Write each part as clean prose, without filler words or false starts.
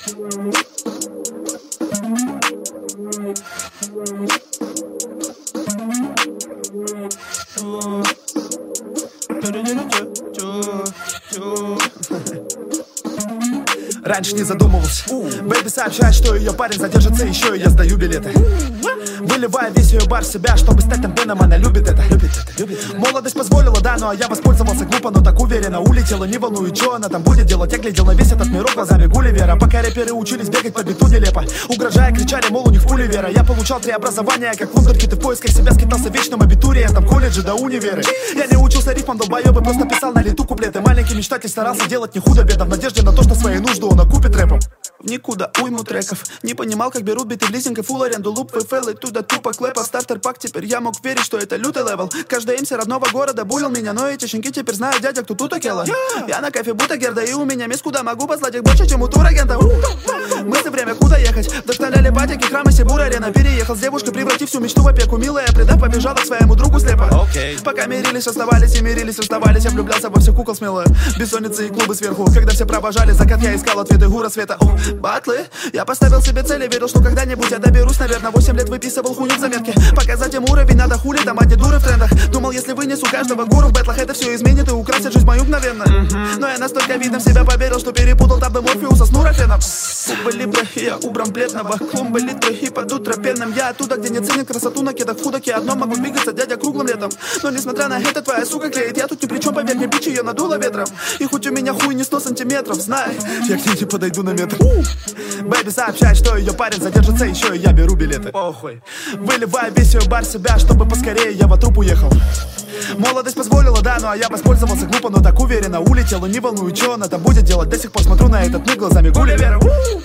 Раньше не задумывался. Бэйби сообщает, что ее парень задержится, еще и я сдаю билеты. Выливая весь ее бар в себя, чтобы стать тампеном, она любит это. Молодость позволила, да, ну а я воспользовался глупо, но так уверенно улетела. Не волнует, что она там будет делать. Я глядел на весь этот мирок глазами Гулливера. Пока рэперы учились бегать по биту нелепо, угрожая, кричали, мол, у них пули вера. Я получал 3 образования, как вундеркид, и в поисках себя скитался вечным абитуриентом колледжа до универы. Я не учился рифмам, долбоёбы, просто писал на лету куплеты. Маленький мечтатель старался делать не худо-бедно, в надежде на то, что свои нужды он окупит рэпом. В никуда уйму треков. Не понимал, как берут биты в лизинг и фулл аренду, луп, ВФЛ, и туда тупо клэпа. Стартер-пак, теперь я мог верить, что это лютый левел. Каждый MC родного города булил меня, но эти щенки теперь знают, дядя, кто тут окела. Я на кайфе будто Герда, и у меня мест куда могу послать их больше, чем у турагентов. Мысли время куда ехать, вдохновляли патики, храмы, Сибур, арена. Переехал с девушкой, превратив всю мечту в опеку. Милая, предав, побежала к своему другу слепо. Пока мирились, расставались и мирились, расставались. Я влюблялся во всех кукол смело. Бессонницы и клубы сверху. Когда все провожали закат, я искал ответы гура света. Батлы, я поставил себе цели, верил, что когда-нибудь я доберусь. Наверное, 8 лет выписывал хуйню в заметке. Показать им уровень, надо хули, там одни дуры в трендах. Думал, если вынесу каждого гуру в бэтлах, это все изменит и украсит жизнь мою мгновенно. Но я настолько видно в себя поверил, что перепутал табы Морфеуса с Нурофеном. Клумбы либры, я убран бледного. Клумбы литры и падут тропенным. Я оттуда, где не ценит красоту на кедах. В худаке одно могу двигаться, дядя, круглым летом. Но несмотря на это, твоя сука клеит. Я тут ни при чем, поверь мне, бич, ее надуло ветром. И хоть у меня хуй не 100 сантиметров, знай, я к ней не подойду на метр. Бэйби сообщает, что ее парень задержится, еще и я беру билеты. Похуй. Выливая весь ее бар в себя, чтобы поскорее я в труп уехал. Молодость позволила, да, ну а я воспользовался глупо, но так уверенно улетел. И не волнует, что она там будет делать. До сих пор смотрю на этот мир глазами Гулливера.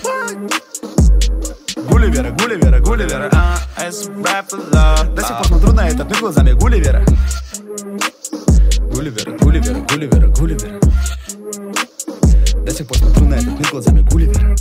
Гулливера, Гулливера, Гулливера. До сих пор смотрю на этот мир глазами Гулливера. Гулливера, Гулливера, Гулливера, Гулливера. До сих пор смотрю на этот мир глазами Гулливера.